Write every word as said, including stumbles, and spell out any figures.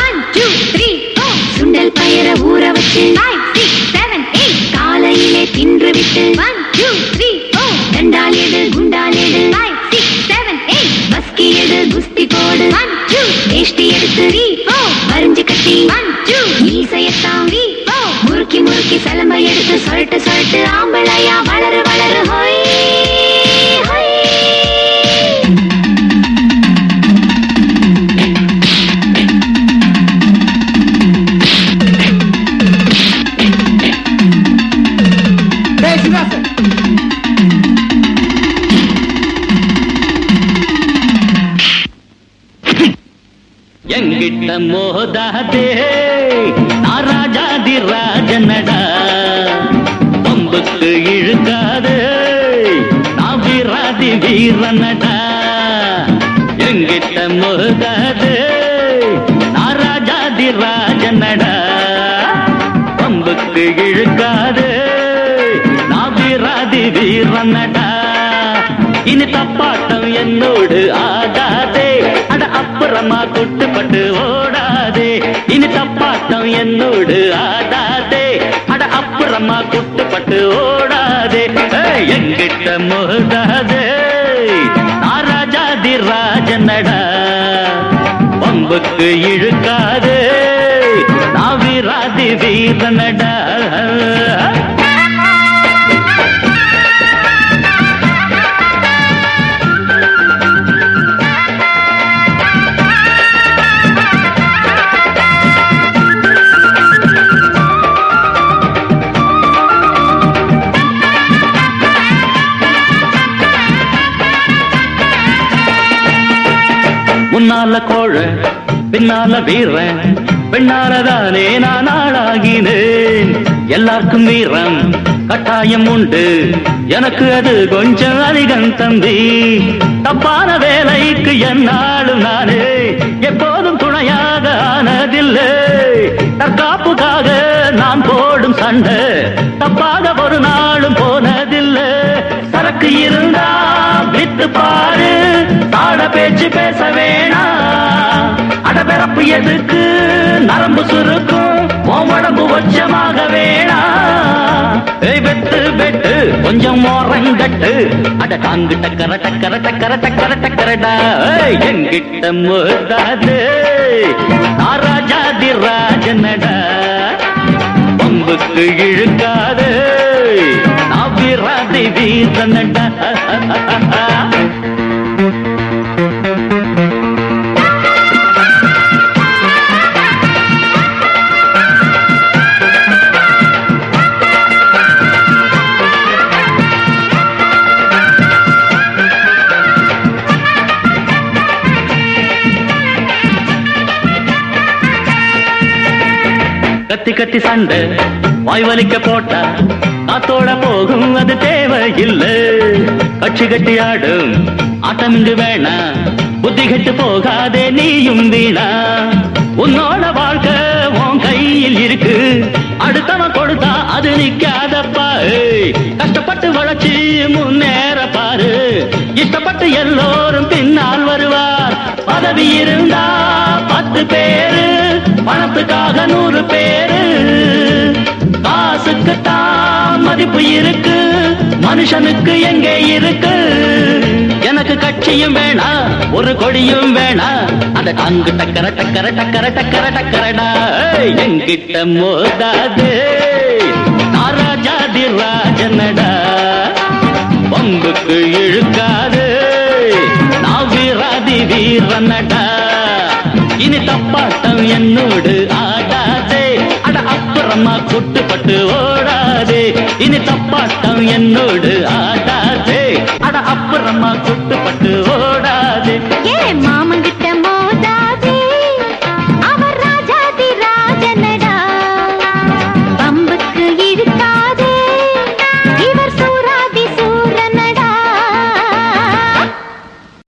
one two three four சுண்டல் பயர ஊற வச்சு ஃபைவ் சிக்ஸ் செவன் எயிட் காலையிலே தின்று விட்டு ஒன் டூ த்ரீ ஃபோர் தண்டால் எடு குண்டால் எடு ஃபைவ் சிக்ஸ் செவன் எயிட் பஸ்கி எடு குஸ்தி போடு ஒன் டூ வேஷ்டி எடுத்து த்ரீ ஃபோர் வரிஞ்சு கட்டி ஒன் டூ ஈசையத்தான் த்ரீ ஃபோர் முறுக்கி முறுக்கி சலம்பை எடுத்து சொல்லிட்டு சொல்லிட்டு ஆம்பளையா வளரு வளரு ஹோய் எங்கிட்ட மோதாதே நான் ராஜாதி ராஜனடா பம்புக்கு இழுக்காதே நான் வீராதி வீரனடா எங்கிட்ட மோதாதே நான் ராஜாதி ராஜனடா பம்புக்கு இழுக்காதே நான் வீராதி வீரனடா இனி தப்பாட்டம் என்னோடு ஆகாதே அட அப்புறமா குட்டுப்பட்டு ஓடாதே இனி தப்பாட்டம் என்னோடு ஆடாதே அட அப்புறமா குட்டுப்பட்டு ஓடாதே எங்கிட்ட மோதாதே நான் ராஜாதி ராஜனடா பம்புக்கு இழுக்காதே நான் வீராதி வீரனடா முன்னால கோழ பின்னால வீரன் பெண்ணாலதானே நான் ஆளாகினேன் எல்லாருக்கும் வீரம் கட்டாயம் உண்டு எனக்கு அது கொஞ்சம் அதிகம் தம்பி தப்பான வேலைக்கு என்னாலும் நானே எப்போதும் துணையாக ஆனதில்லை தற்காப்புக்காக நான் போடும் சண்டை தப்பாக ஒரு நாளும் போனதில்லை சரக்கு இருந்தா வித்து பாரு தாட பேச்சு பேச வேணா அடபிறப்பு எதுக்கு நரம்பு சுருக்கும் உடம்பு வச்சமாக வேணா வெட்டு வெட்டு கொஞ்சம் மோரங்கட்டு அட காங்கு டக்கர டக்கர டக்கர டக்கர டக்கரடா எங்கிட்ட மோதாது நான் ராஜாதி ராஜனடா பம்புக்கு இழுக்காது நான் வீராதி வீரனடா கத்தி கத்தி சண்டை வாய் வலிக்க போட்டா காத்தோட போகும் அது தேவையில்லை கட்சி கட்டி ஆடும் ஆட்டம் இங்கு வேணா புத்தி கெட்டு போகாதே நீயும் வீணா உன்னோட வாழ்க்கை உன் கையில் இருக்கு அடுத்தவன் கொடுத்தா அது நிக்காதப்பா கஷ்டப்பட்டு வளர்ச்சி முன்னேற பாரு இஷ்டப்பட்டு எல்லோரும் பின்னால் வருவார் பதவி இருந்தா பத்து பேரு பணத்துக்காக நூறு பேரு காசுக்குத்தான் மதிப்பு இருக்கு மனுஷனுக்கு எங்கே இருக்கு எனக்கு கட்சியும் வேணா ஒரு கொடியும் வேணா அத அங்கு டக்கர டக்கர டக்கர டக்கர டக்கரடா எங்கிட்ட மோதாது நான் ராஜாதி ராஜனடா பம்புக்கு இழுக்காது